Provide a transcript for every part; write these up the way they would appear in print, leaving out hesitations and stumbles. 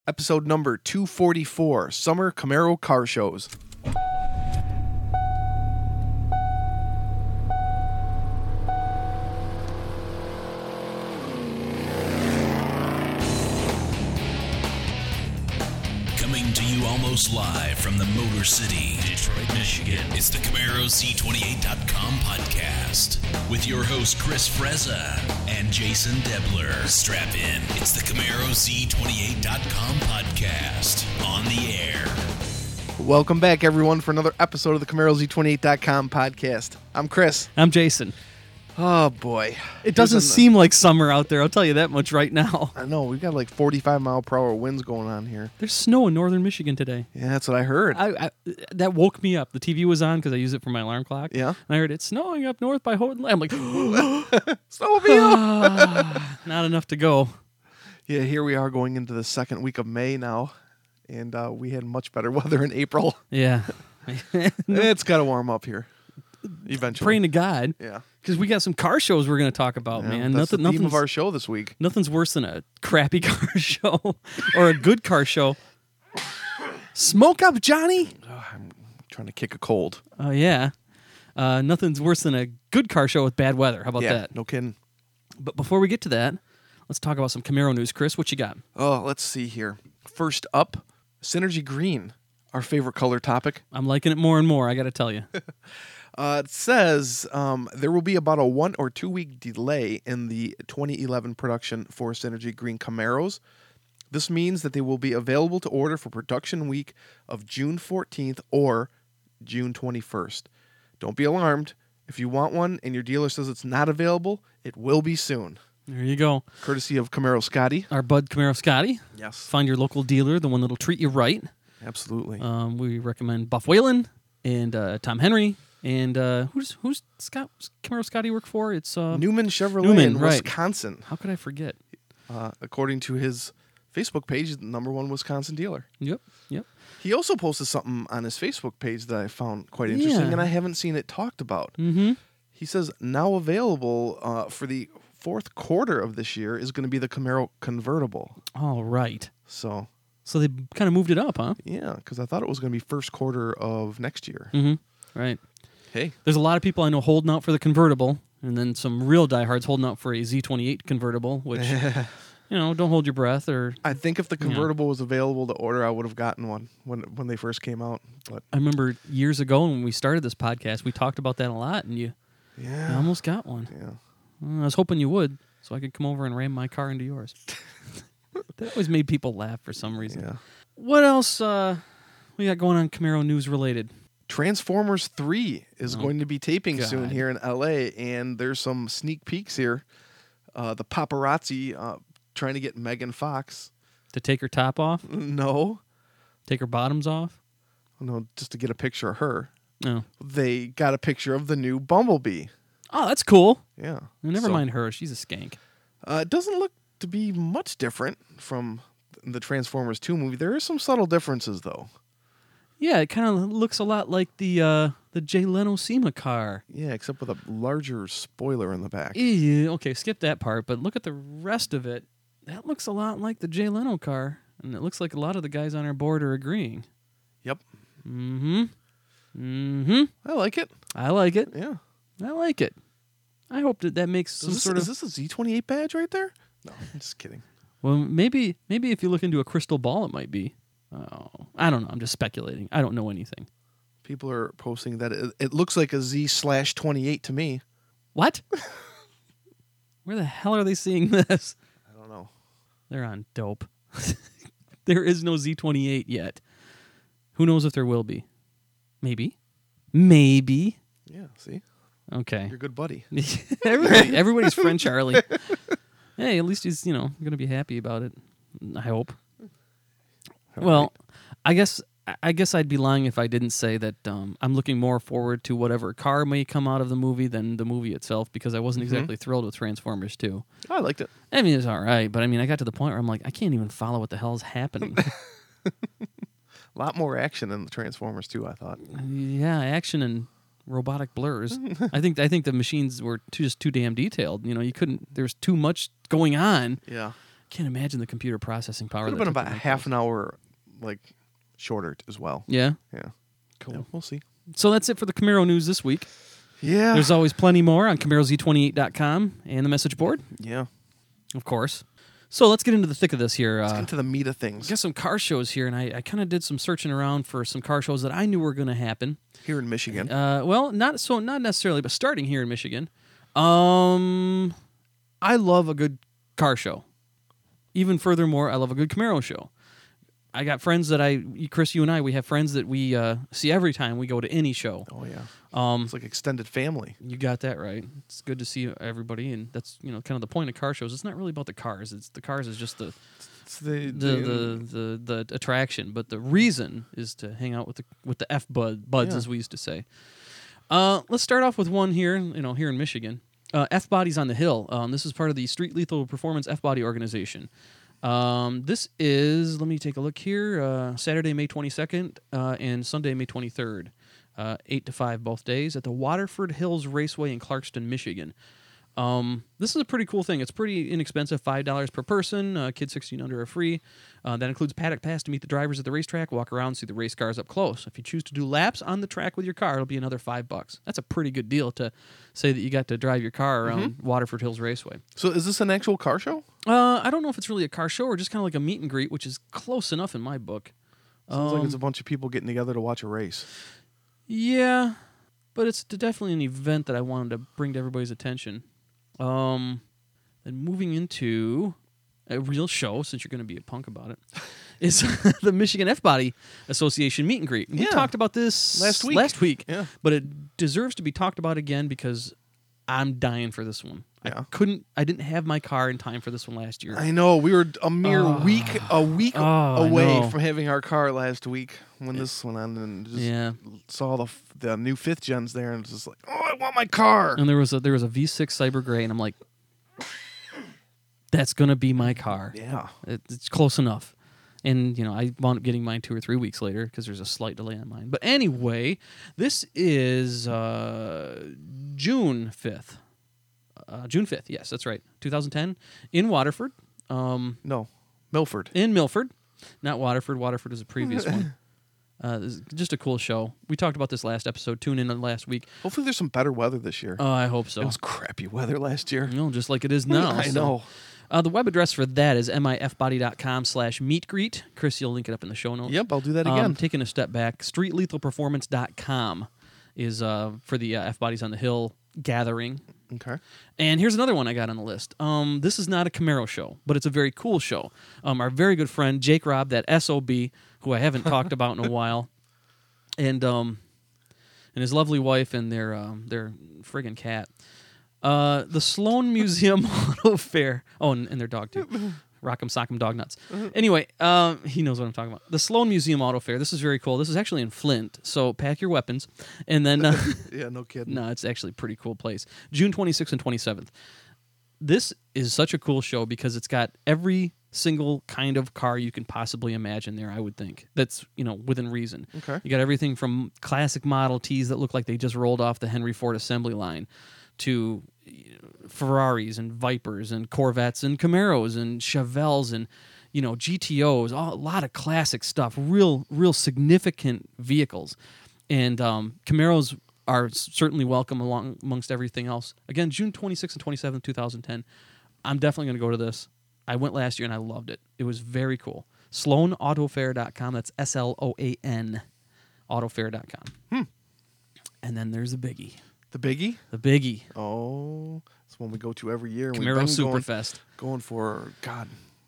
Episode number 244, Summer Camaro Car Shows. Coming to you almost live from the Motor City, Detroit, Michigan. It's the CamaroC28.com podcast with your host Chris Frezza and Jason Debler. Strap in. It's the CamaroC28.com podcast on the air. Welcome back, everyone, for another episode of the CamaroZ28.com podcast. I'm Chris. I'm Jason. Oh, boy. It doesn't seem like summer out there, I'll tell you that much right now. I know. We've got like 45-mile-per-hour winds going on here. There's snow in northern Michigan today. Yeah, that's what I heard. That woke me up. The TV was on because I use it for my alarm clock. Yeah. And I heard it's snowing up north by Houghton. I'm like, Snowmobile! not enough to go. Yeah, here we are going into the second week of May now, and we had much better weather in April. Yeah. It's got to warm up here eventually. Praying to God. Yeah. Because we got some car shows we're going to talk about, man. That's the theme of our show this week. Nothing's worse than a crappy car show or a good car show. Smoke up, Johnny. Oh, I'm trying to kick a cold. Oh, yeah. Nothing's worse than a good car show with bad weather. How about that? No kidding. But before we get to that, let's talk about some Camaro news. Chris, what you got? Oh, let's see here. First up, Synergy Green, our favorite color topic. I'm liking it more and more, I got to tell you. It says there will be about a 1 or 2 week delay in the 2011 production for Synergy Green Camaros. This means that they will be available to order for production week of June 14th or June 21st. Don't be alarmed. If you want one and your dealer says it's not available, it will be soon. There you go. Courtesy of Camaro Scotty. Our bud Camaro Scotty. Yes. Find your local dealer, the one that'll treat you right. Absolutely. We recommend Buff Whalen and Tom Henry. And who's Camaro Scotty work for? It's Newman Chevrolet Newman, in right. Wisconsin. How could I forget? According to his Facebook page, the #1 Wisconsin dealer. Yep. He also posted something on his Facebook page that I found quite interesting, Yeah. and I haven't seen it talked about. Mm-hmm. He says now available for the fourth quarter of this year is going to be the Camaro convertible. All right. So they kind of moved it up, huh? yeah, because I thought it was going to be first quarter of next year. Mm-hmm. Right. Hey, There's a lot of people I know holding out for the convertible, and then some real diehards holding out for a Z28 convertible, which, don't hold your breath. Or I think if the convertible was available to order, I would have gotten one when they first came out. But I remember years ago when we started this podcast, we talked about that a lot, and you yeah, almost got one. yeah. I was hoping you would, so I could come over and ram my car into yours. That always made people laugh for some reason. Yeah. What else we got going on Camaro news related? Transformers 3 is going to be taping soon God. here in LA, and there's some sneak peeks here. The paparazzi trying to get Megan Fox. To take her top off? No, Take her bottoms off? just to get a picture of her. No. They got a picture of the new Bumblebee. Oh, that's cool. Yeah. Never So, mind her. She's a skank. It doesn't look to be much different from the Transformers 2 movie. There are some subtle differences, though. Yeah, it kind of looks a lot like the Jay Leno SEMA car. Yeah, except with a larger spoiler in the back. Okay, skip that part, but look at the rest of it. That looks a lot like the Jay Leno car, and it looks like a lot of the guys on our board are agreeing. Yep. Mm-hmm. I like it. I like it. Yeah. I like it. I hope that makes some Is sort of... this a Z28 badge right there? No, I'm just kidding. Well, maybe if you look into a crystal ball, it might be. Oh, I don't know. I'm just speculating. I don't know anything. People are posting that it looks like a Z/28 to me. What? Where the hell are they seeing this? I don't know. They're on dope. There is no Z28 yet. Who knows if there will be? Maybe. Yeah, see? Okay. You're a good buddy. Everybody's friend Charlie. Hey, at least he's, going to be happy about it. I hope. All Well, I guess I'd be lying if I didn't say that I'm looking more forward to whatever car may come out of the movie than the movie itself, because I wasn't exactly thrilled with Transformers 2. I liked it. I mean, it's all right, but I mean, I got to the point where I'm like, I can't even follow what the hell's happening. A lot more action in the Transformers 2, I thought. Yeah, action and robotic blurs. I think the machines were just too damn detailed. You couldn't. There's too much going on. Yeah. Can't imagine the computer processing power. Could have been about half an hour, like, shorter as well. Yeah. Yeah. Cool. Yeah, we'll see. So that's it for the Camaro news this week. Yeah. There's always plenty more on CamaroZ28.com and the message board, Yeah. of course. So let's get into the thick of this here. Let's get into the meat of things. Got some car shows here, and I kind of did some searching around for some car shows that I knew were going to happen. Here in Michigan. Well, not necessarily, but starting here in Michigan. I love a good car show. Even furthermore, I love a good Camaro show. I got friends that Chris, you and I, we have friends that we see every time we go to any show. Oh, yeah. It's like extended family. You got that right. It's good to see everybody, and that's kind of the point of car shows. It's not really about the cars. It's the cars is just the attraction, but the reason is to hang out with the buds, as we used to say. Let's start off with one here, here in Michigan. F Bodies on the Hill. This is part of the Street Lethal Performance F Body organization. This is, let me take a look here, Saturday, May 22nd, and Sunday, May 23rd, 8 to 5 both days at the Waterford Hills Raceway in Clarkston, Michigan. This is a pretty cool thing. It's pretty inexpensive, $5 per person. Kids 16 under are free. That includes paddock pass to meet the drivers at the racetrack, walk around, see the race cars up close. If you choose to do laps on the track with your car, it'll be another $5. That's a pretty good deal to say that you got to drive your car around Waterford Hills Raceway. So is this an actual car show? I don't know if it's really a car show or just kind of like a meet and greet, which is close enough in my book. Sounds like it's a bunch of people getting together to watch a race. Yeah, but it's definitely an event that I wanted to bring to everybody's attention. Then moving into a real show, since you're going to be a punk about it, is the Michigan F-Body Association meet and greet. We talked about this last week, but it deserves to be talked about again because I'm dying for this one. Yeah. I didn't have my car in time for this one last year. I know. We were a mere week away from having our car last week when this went on, and just saw the new 5th gens there, and just like, oh, I want my car. And there was a V6 Cyber Gray, and I'm like, that's gonna be my car. Yeah, it's close enough. And I wound up getting mine 2 or 3 weeks later because there's a slight delay on mine. But anyway, this is June 5th. June 5th, yes, that's right. 2010 in Waterford. No, Milford. In Milford, not Waterford. Waterford is a previous one. This is just a cool show. We talked about this last episode. Tune in last week. Hopefully there's some better weather this year. I hope so. It was crappy weather last year. No, just like it is now. I know. The web address for that is mifbody.com/meetgreet. Chris, you'll link it up in the show notes. Yep, I'll do that again. Taking a step back, streetlethalperformance.com is for the F Bodies on the Hill gathering. Okay. And here's another one I got on the list. This is not a Camaro show, but it's a very cool show. Our very good friend Jake Robb, that SOB, who I haven't talked about in a while, and his lovely wife and their friggin' cat. The Sloan Museum Auto Fair. Oh, and their dog too. Rock'em Sock'em Dog Nuts. Anyway, he knows what I'm talking about. The Sloan Museum Auto Fair. This is very cool. This is actually in Flint, so pack your weapons. And then... yeah, no kidding. No, it's actually a pretty cool place. June 26th and 27th. This is such a cool show because it's got every single kind of car you can possibly imagine there, I would think. That's, within reason. Okay. You got everything from classic Model Ts that look like they just rolled off the Henry Ford assembly line to Ferraris and Vipers and Corvettes and Camaros and Chevelles and GTOs, a lot of classic stuff, real significant vehicles. And Camaros are certainly welcome amongst everything else. Again, June 26th and 27th, 2010. I'm definitely going to go to this. I went last year and I loved it. It was very cool. SloanAutofair.com. That's SLOAN autofair.com. And then there's the biggie. The biggie? The biggie. Oh, it's one we go to every year. Camaro Superfest. Going for, God.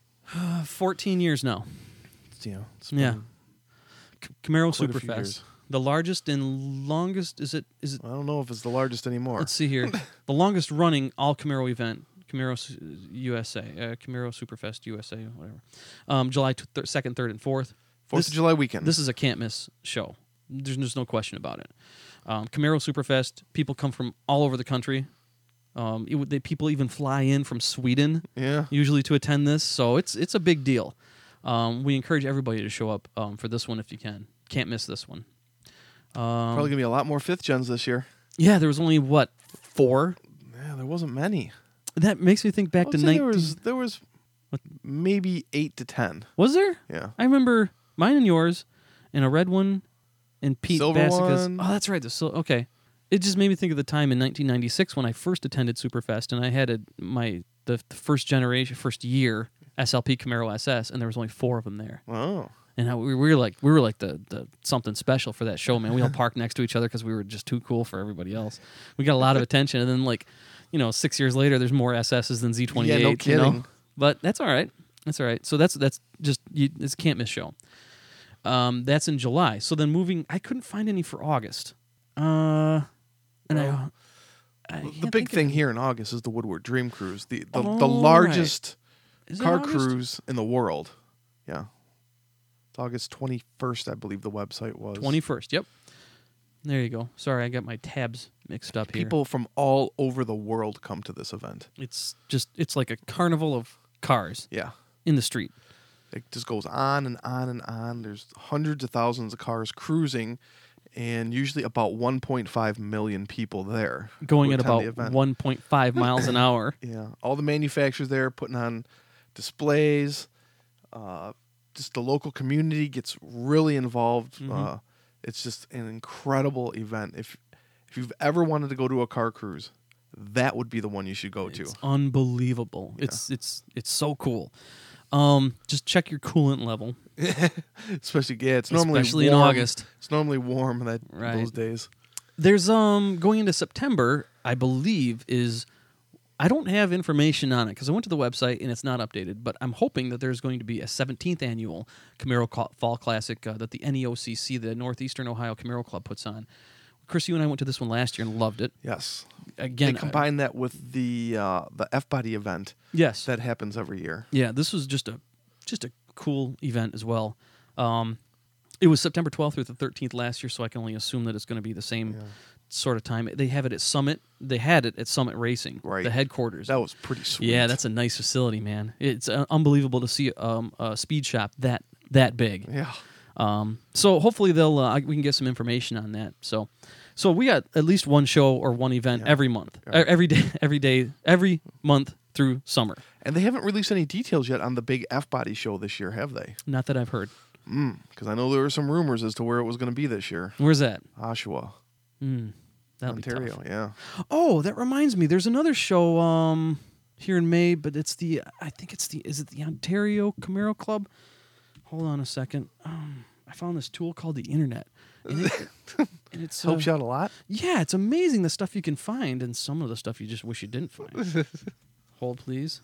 14 years now. It's been Camaro Superfest. The largest and longest, is it? I don't know if it's the largest anymore. Let's see here. The longest running all Camaro event, Camaro USA, Camaro Superfest USA, whatever. July 2nd, 3rd, and 4th. 4th of July weekend. This is a can't miss show. There's no question about it. Camaro Superfest, people come from all over the country. People even fly in from Sweden, usually to attend this. So it's a big deal. We encourage everybody to show up for this one if you can. Can't miss this one. Probably gonna be a lot more 5th gens this year. Yeah, there was only 4. Yeah, there wasn't many. That makes me think back to 19. There was Maybe 8 to 10. Was there? Yeah. I remember mine and yours, and a red one, and Pete Silver Basica's. one. Oh, that's right. Okay. It just made me think of the time in 1996 when I first attended Superfest, and I had the first year SLP Camaro SS, and there was only 4 of them there. Oh. And we were like the something special for that show, man. We all parked next to each other because we were just too cool for everybody else. We got a lot of attention, and then 6 years later, there's more SSs than Z28. Yeah, no kidding. But that's all right. That's all right. So that's just it's a can't miss show. That's in July. So then I couldn't find any for August. The big thing here in August is the Woodward Dream Cruise, the largest car cruise in the world. Yeah. It's August 21st, I believe the website was. 21st, yep. There you go. Sorry, I got my tabs mixed up here. People from all over the world come to this event. It's like a carnival of cars. Yeah. In the street. It just goes on and on and on. There's hundreds of thousands of cars cruising, and usually about 1.5 million people there. Going at about 1.5 miles an hour. Yeah. All the manufacturers there putting on displays. Just the local community gets really involved. Mm-hmm. It's just an incredible event. If you've ever wanted to go to a car cruise, that would be the one you should go to. It's unbelievable. Yeah. It's so cool. Just check your coolant level. Especially normally especially warm. in August. It's normally warm those days. There's going into September, I believe, I don't have information on it because I went to the website and it's not updated, but I'm hoping that there's going to be a 17th annual Camaro Fall Classic that the NEOCC, the Northeastern Ohio Camaro Club, puts on. Chris, you and I went to this one last year and loved it. Yes. Again, they combine that with the F-Body event. Yes. That happens every year. Yeah, this was just a cool event as well. It was September 12th through the 13th last year, so I can only assume that it's going to be the same sort of time. They have it at Summit. They had it at Summit Racing, right. The headquarters. That was pretty sweet. Yeah, that's a nice facility, man. It's unbelievable to see a speed shop that big. Yeah. So hopefully we can get some information on that. So we got at least one show or one event every month, every month through summer. And they haven't released any details yet on the big F-Body show this year, have they? Not that I've heard. Because I know there were some rumors as to where it was going to be this year. Where's that? Oshawa. That'll Ontario, be tough. yeah. Oh, that reminds me. There's another show here in May, but is it the Ontario Camaro Club? Hold on a second. I found this tool called the Internet. And it helps you out a lot? Yeah, it's amazing the stuff you can find and some of the stuff you just wish you didn't find. Hold, please.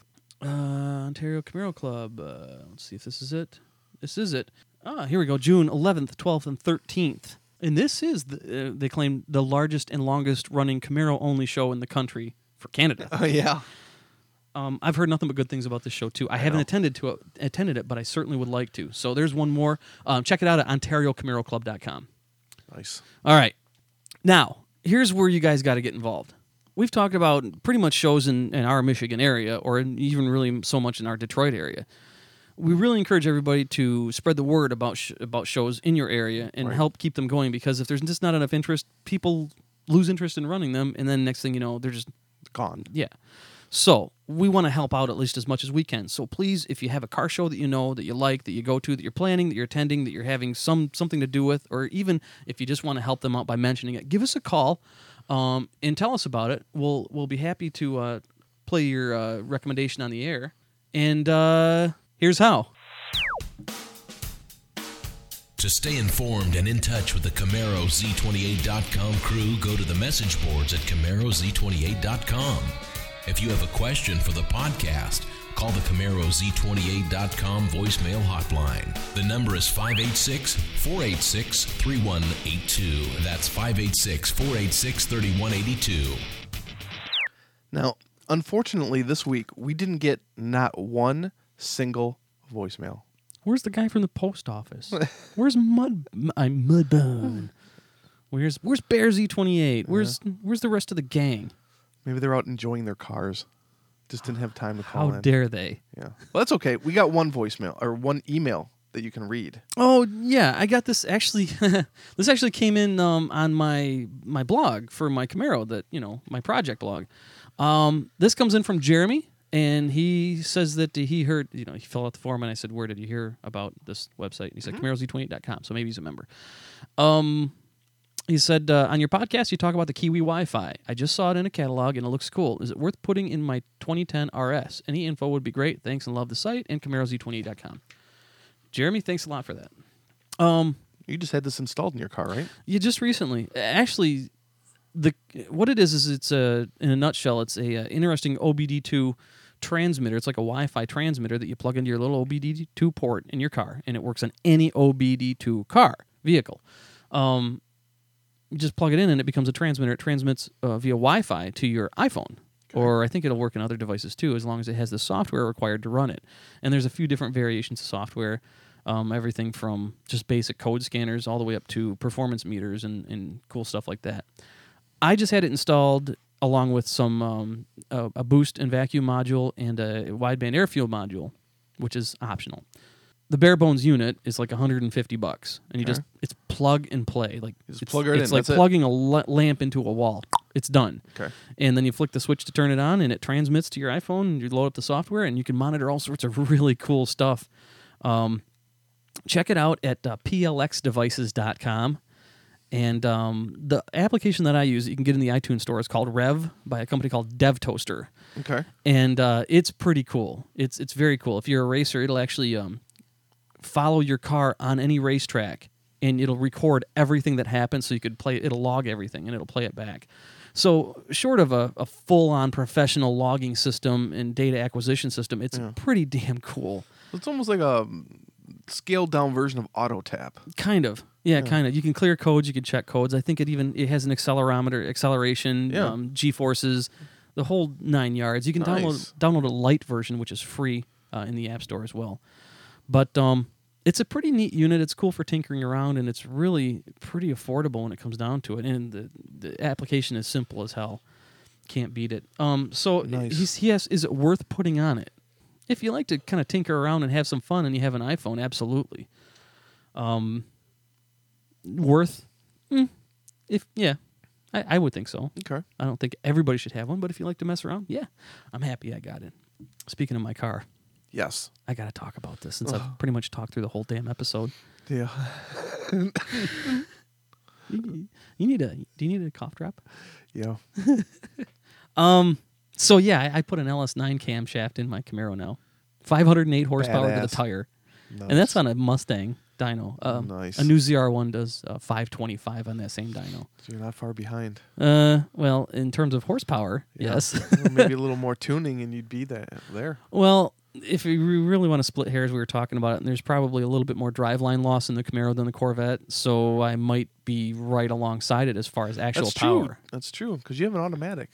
Ontario Camaro Club. Let's see if this is it. This is it. Here we go. June 11th, 12th, and 13th. And this is, they claim, the largest and longest running Camaro-only show in the country for Canada. Oh, yeah. I've heard nothing but good things about this show, too. I haven't attended it, but I certainly would like to. So there's one more. Check it out at OntarioCamaroClub.com. Nice. All right. Now, here's where you guys got to get involved. We've talked about pretty much shows in our Michigan area, or even really so much in our Detroit area. We really encourage everybody to spread the word about shows in your area and help keep them going, because if there's just not enough interest, people lose interest in running them, and then next thing you know, they're just gone. Yeah. So we want to help out at least as much as we can. So please, if you have a car show that you know, that you like, that you go to, that you're planning, that you're attending, that you're having something to do with, or even if you just want to help them out by mentioning it, give us a call and tell us about it. We'll be happy to play your recommendation on the air. And here's how. To stay informed and in touch with the CamaroZ28.com crew, go to the message boards at CamaroZ28.com. If you have a question for the podcast, call the CamaroZ28.com voicemail hotline. The number is 586-486-3182. That's 586-486-3182. Now, unfortunately, this week, we didn't get not one single voicemail. Where's the guy from the post office? Where's Mudbone? Where's Bear Z28? Where's the rest of the gang? Maybe they're out enjoying their cars. Just didn't have time to call in. How dare they? Yeah. Well, that's okay. We got one voicemail or one email that you can read. Oh, yeah. I got this actually. This actually came in on my blog for my Camaro, my project blog. This comes in from Jeremy, And he says that he heard, he filled out the form, and I said, where did you hear about this website? And he said, CamaroZ28.com, so maybe he's a member. He said, on your podcast, you talk about the Kiwi Wi-Fi. I just saw it in a catalog, and it looks cool. Is it worth putting in my 2010 RS? Any info would be great. Thanks, and love the site, and CamaroZ28.com. Jeremy, thanks a lot for that. You just had this installed in your car, right? Yeah, just recently. Actually, what it is it's in a nutshell, it's a interesting OBD2 transmitter. It's like a Wi-Fi transmitter that you plug into your little OBD2 port in your car, and it works on any OBD2 vehicle. You just plug it in, and it becomes a transmitter. It transmits via Wi-Fi to your iPhone. Okay. Or I think it'll work in other devices too, as long as it has the software required to run it. And there's a few different variations of software, everything from just basic code scanners all the way up to performance meters and cool stuff like that. I just had it installed along with some a boost and vacuum module and a wideband air fuel module, which is optional. The bare bones unit is like $150, and it's plug and play. Like you just plug it in. It's like plugging a lamp into a wall. It's done. Okay. And then you flick the switch to turn it on, and it transmits to your iPhone, and you load up the software, and you can monitor all sorts of really cool stuff. Check it out at plxdevices.com. And the application that I use that you can get in the iTunes store is called Rev by a company called DevToaster. Okay. And it's pretty cool. It's very cool. If you're a racer, it'll actually follow your car on any racetrack, and it'll record everything that happens, so you could play. It'll log everything, and it'll play it back. So short of a full-on professional logging system and data acquisition system, it's pretty damn cool. It's almost like a scaled-down version of AutoTap. Kind of. Yeah, kind of. You can clear codes, you can check codes. I think it has an acceleration, G-forces, the whole 9 yards. You can download a light version, which is free in the App Store as well. But it's a pretty neat unit. It's cool for tinkering around, and it's really pretty affordable when it comes down to it. And the application is simple as hell. Can't beat it. So he asks, is it worth putting on it? If you like to kind of tinker around and have some fun and you have an iPhone, absolutely. Worth? I would think so. Okay. I don't think everybody should have one, but if you like to mess around, I'm happy I got it. Speaking of my car. Yes. I got to talk about this since I've pretty much talked through the whole damn episode. Yeah. Do you need a cough drop? Yeah. So I put an LS9 camshaft in my Camaro now. 508 horsepower to the tire. Nice. And that's on a Mustang dyno. Nice. A new ZR1 does 525 on that same dyno. So you're not far behind. Well, in terms of horsepower, yes. Well, maybe a little more tuning and you'd be there. Well, if we really want to split hairs, we were talking about it, and there's probably a little bit more driveline loss in the Camaro than the Corvette, so I might be right alongside it as far as actual power. That's true, because you have an automatic.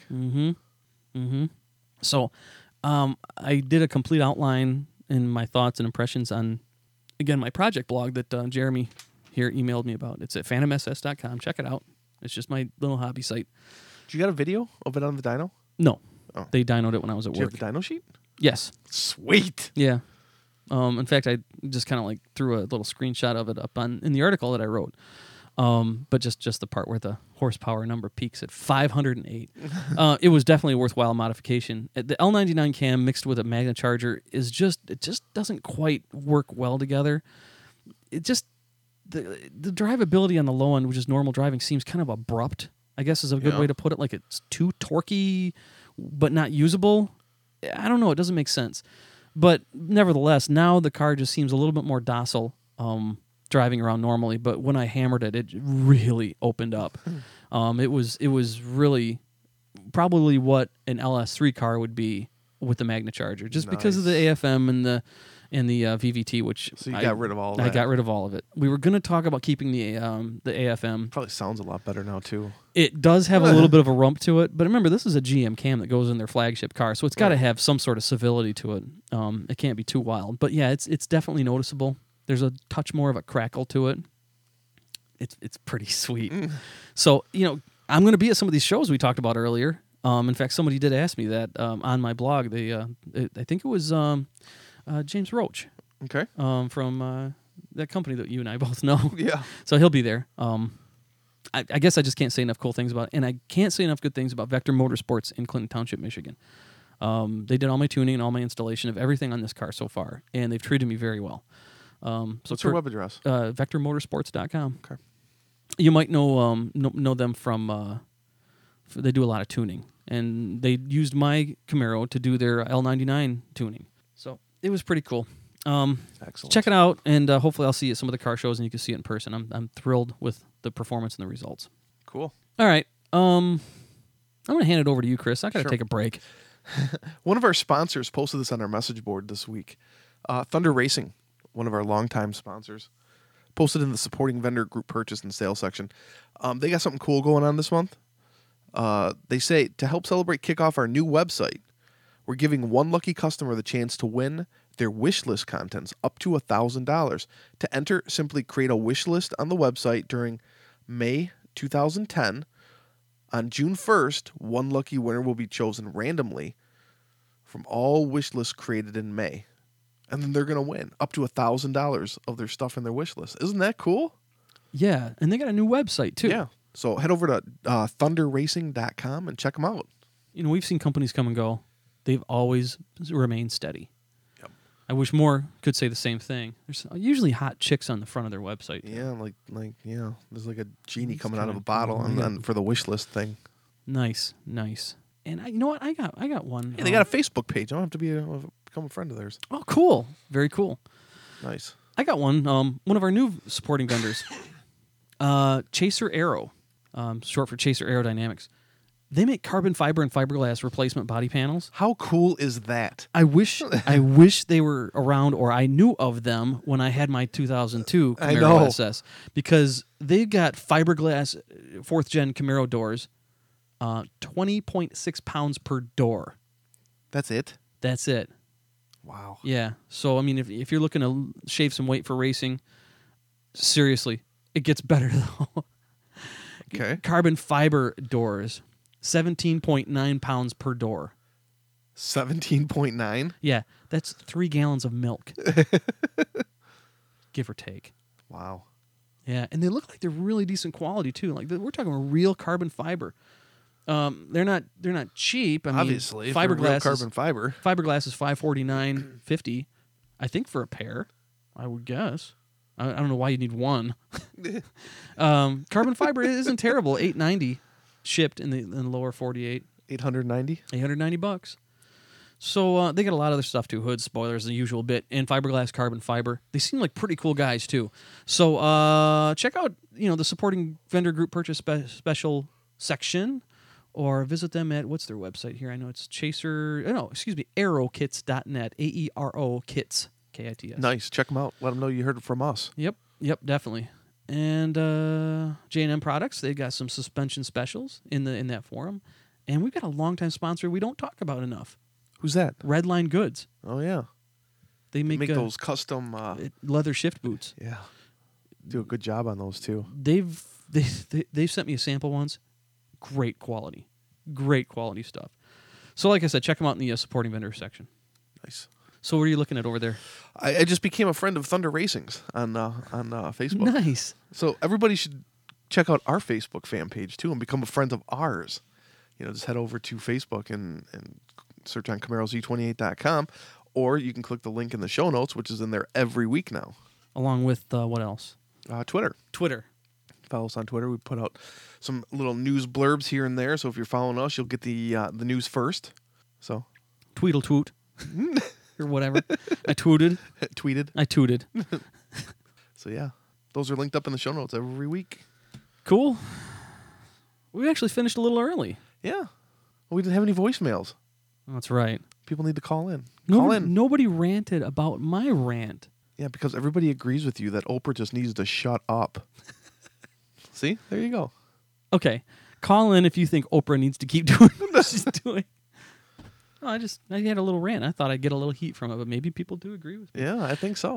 So I did a complete outline in my thoughts and impressions on, again, my project blog that Jeremy here emailed me about. It's at phantomss.com. Check it out. It's just my little hobby site. Did you got a video of it on the dyno? No. Oh. They dynoed it when I was at work. Did you have the dyno sheet? Yes. Sweet. Yeah. In fact, I just kind of like threw a little screenshot of it up in the article that I wrote. But just the part where the horsepower number peaks at 508. It was definitely a worthwhile modification. The L99 cam mixed with a Magna Charger it just doesn't quite work well together. It just the drivability on the low end, which is normal driving, seems kind of abrupt, I guess is a good way to put it. Like it's too torquey, but not usable. I don't know. It doesn't make sense. But nevertheless, now the car just seems a little bit more docile driving around normally. But when I hammered it, it really opened up. It was really probably what an LS3 car would be with the Magna Charger, just because of the AFM and the VVT, which so you got rid of all of that. I got rid of all of it. We were going to talk about keeping the AFM. Probably sounds a lot better now too. It does have a little bit of a rump to it, but remember, this is a GM cam that goes in their flagship car, so it's got to have some sort of civility to it. It can't be too wild, but yeah, it's definitely noticeable. There's a touch more of a crackle to it. It's pretty sweet. So I'm going to be at some of these shows we talked about earlier. In fact, somebody did ask me that on my blog. I think it was James Roach. Okay. From that company that you and I both know. Yeah. So he'll be there. I guess I just can't say enough cool things about it. And I can't say enough good things about Vector Motorsports in Clinton Township, Michigan. They did all my tuning and all my installation of everything on this car so far, and they've treated me very well. What's your web address? VectorMotorsports.com. Okay. You might know them from. They do a lot of tuning, and they used my Camaro to do their L99 tuning. So it was pretty cool. Excellent. Check it out, and hopefully I'll see you at some of the car shows, and you can see it in person. I'm thrilled with the performance and the results. Cool. All right. I'm going to hand it over to you, Chris. I got to Sure. take a break. One of our sponsors posted this on our message board this week. Thunder Racing, one of our longtime sponsors, posted in the supporting vendor group purchase and sale section. They got something cool going on this month. They say, to help celebrate kickoff our new website, we're giving one lucky customer the chance to win their wish list contents up to $1,000. To enter, simply create a wish list on the website during May 2010. On June 1st, one lucky winner will be chosen randomly from all wish lists created in May. And then they're going to win up to $1,000 of their stuff in their wish list. Isn't that cool? Yeah, and they got a new website, too. Yeah. So head over to thunderracing.com and check them out. You know, we've seen companies come and go. They've always remained steady. Yep. I wish more could say the same thing. There's usually hot chicks on the front of their website. Yeah, like there's like a genie It's coming out of a kinda bottle cool. Yeah. for the wish list thing. Nice. And you know what? I got one. Yeah, they got a Facebook page. I don't have to become a friend of theirs. Oh, cool. Very cool. Nice. I got one. One of our new supporting vendors, Chaser Aero, short for Chaser Aerodynamics. They make carbon fiber and fiberglass replacement body panels. How cool is that? I wish they were around, or I knew of them when I had my 2002 I Camaro know. SS, because they got fiberglass 4th gen Camaro doors, 20.6 pounds per door. That's it? That's it. Wow. Yeah. So I mean, if you're looking to shave some weight for racing, seriously, it gets better though. Okay. Carbon fiber doors, 17.9 pounds per door. 17.9? Yeah, that's 3 gallons of milk, give or take. Wow. Yeah, and they look like they're really decent quality too. Like we're talking real carbon fiber. They're not cheap. I mean, Obviously, if they're real fiberglass carbon fiber. Fiberglass is $549.50, I think, for a pair. I would guess. I don't know why you need one. Carbon fiber isn't terrible. $890 shipped in the lower 48. 890? $890. So they got a lot of other stuff too. Hoods, spoilers, the usual bit, and fiberglass, carbon fiber. They seem like pretty cool guys too. So check out the supporting vendor group purchase special section, or visit them at, what's their website here? I know it's aerokits.net. AERO kits. KITS. Nice. Check them out. Let them know you heard it from us. Yep, definitely. And J&M Products, they've got some suspension specials in that forum. And we've got a longtime sponsor we don't talk about enough. Who's that? Redline Goods. Oh, yeah. They make those custom... leather shift boots. yeah. Do a good job on those, too. They've sent me a sample once. Great quality stuff. So like I said, check them out in the supporting vendor section. Nice. So what are you looking at over there? I just became a friend of Thunder Racing's on Facebook. Nice. So everybody should check out our Facebook fan page, too, and become a friend of ours. Just head over to Facebook and search on CamaroZ28.com, or you can click the link in the show notes, which is in there every week now. Along with what else? Twitter. Follow us on Twitter. We put out some little news blurbs here and there, so if you're following us, you'll get the news first. So Tweedle toot. Or whatever. I tooted. tweeted. I tooted. So yeah, those are linked up in the show notes every week. Cool. We actually finished a little early. Yeah. We didn't have any voicemails. That's right. People need to call in. Nobody ranted about my rant. Yeah, because everybody agrees with you that Oprah just needs to shut up. See? There you go. Okay. Call in if you think Oprah needs to keep doing what she's doing. No, I had a little rant. I thought I'd get a little heat from it, but maybe people do agree with me. Yeah, I think so.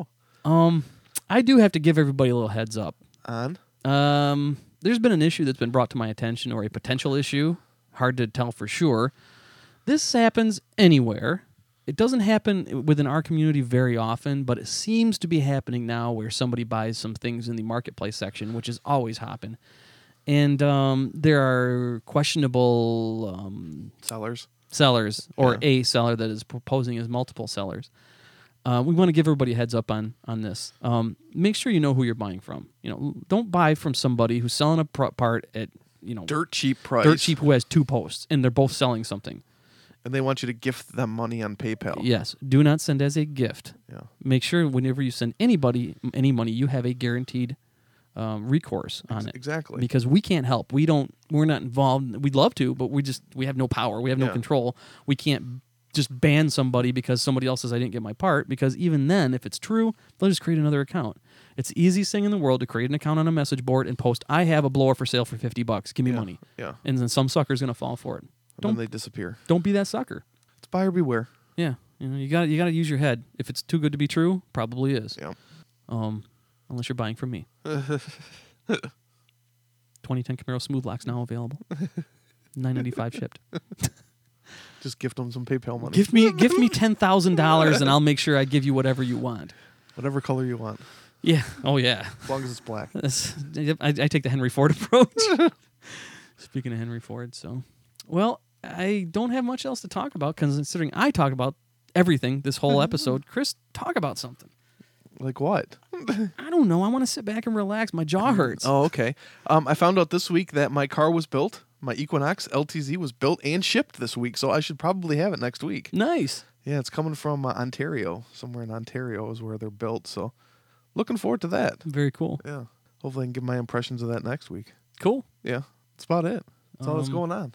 I do have to give everybody a little heads up. On? There's been an issue that's been brought to my attention, or a potential issue. Hard to tell for sure. This happens anywhere. It doesn't happen within our community very often, but it seems to be happening now where somebody buys some things in the marketplace section, which is always hopping. And there are questionable... Sellers. sellers or Yeah. a seller that is proposing as multiple sellers. We want to give everybody a heads up on this. Make sure you know who you're buying from. Don't buy from somebody who's selling a part at Dirt cheap price. dirt cheap who has 2 posts and they're both selling something. And they want you to gift them money on PayPal. Yes, do not send as a gift. Yeah. Make sure whenever you send anybody any money, you have a guaranteed recourse on it. Exactly. Because we can't help. We're not involved. We'd love to, but we have no power. We have no Yeah. control. We can't just ban somebody because somebody else says I didn't get my part, because even then, if it's true, they'll just create another account. It's the easiest thing in the world to create an account on a message board and post, I have a blower for sale for $50. Give me money. Yeah. And then some sucker's going to fall for it. And then they disappear. Don't be that sucker. It's buyer beware. Yeah. You got to use your head. If it's too good to be true, probably is. Yeah. Unless you're buying from me. 2010 Camaro Smooth Locks now available. $9.95 shipped. Just gift them some PayPal money. Give me $10,000 and I'll make sure I give you whatever you want. Whatever color you want. Yeah. Oh yeah. As long as it's black. I take the Henry Ford approach. Speaking of Henry Ford, well, I don't have much else to talk about considering I talk about everything this whole episode. Chris, talk about something. Like what? I don't know. I want to sit back and relax. My jaw hurts. Oh, okay. I found out this week that my car was built. My Equinox LTZ was built and shipped this week, so I should probably have it next week. Nice. Yeah, it's coming from Ontario. Somewhere in Ontario is where they're built, so looking forward to that. Very cool. Yeah. Hopefully I can give my impressions of that next week. Cool. Yeah. That's about it. That's all that's going on.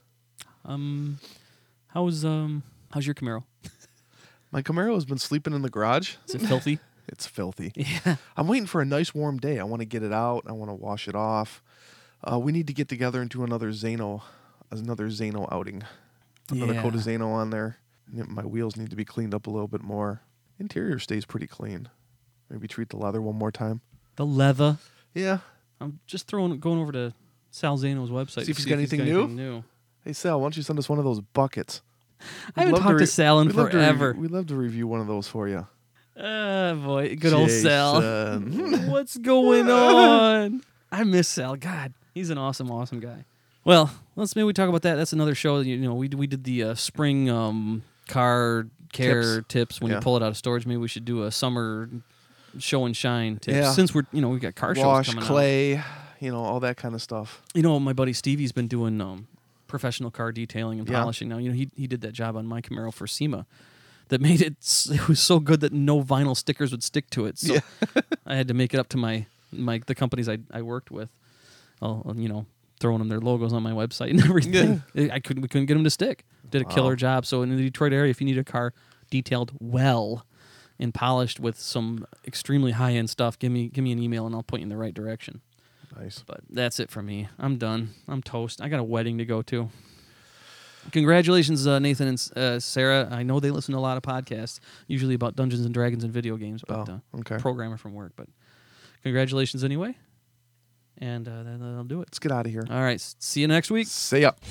How's your Camaro? My Camaro has been sleeping in the garage. Is it filthy? It's filthy. Yeah. I'm waiting for a nice warm day. I want to get it out. I want to wash it off. We need to get together and do another Zano outing. Another coat of Zano on there. My wheels need to be cleaned up a little bit more. Interior stays pretty clean. Maybe treat the leather one more time. The leather. Yeah. I'm just going over to Sal Zano's website. See if he's got anything new? Hey, Sal, why don't you send us one of those buckets? I haven't talked to Sal in forever. We'd love to review one of those for you. Boy, good old Sal. Jason. What's going on? I miss Sal. God, he's an awesome, awesome guy. Well, maybe we talk about that. That's another show. We did the spring car care tips when you pull it out of storage. Maybe we should do a summer show and shine tips. Yeah. Since we got car shows Wash, coming clay, all that kind of stuff. My buddy Stevie's been doing professional car detailing and Yeah. polishing now. He did that job on my Camaro for SEMA. That made it was so good that no vinyl stickers would stick to it. So I had to make it up to the companies I worked with. Throwing them their logos on my website and everything. Yeah. We couldn't get them to stick. Did a killer job. So in the Detroit area, if you need a car detailed well and polished with some extremely high end stuff, give me an email and I'll point you in the right direction. Nice. But that's it for me. I'm done. I'm toast. I got a wedding to go to. Congratulations, Nathan and Sarah. I know they listen to a lot of podcasts, usually about Dungeons and Dragons and video games, but okay. Programmer from work. But congratulations anyway, and that'll do it. Let's get out of here. All right, see you next week. See ya.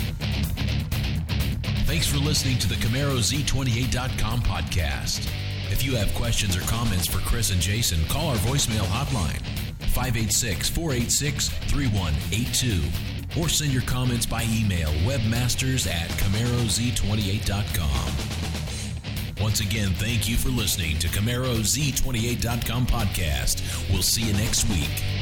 Thanks for listening to the CamaroZ28.com podcast. If you have questions or comments for Chris and Jason, call our voicemail hotline, 586-486-3182. Or send your comments by email, webmasters@CamaroZ28.com. Once again, thank you for listening to CamaroZ28.com podcast. We'll see you next week.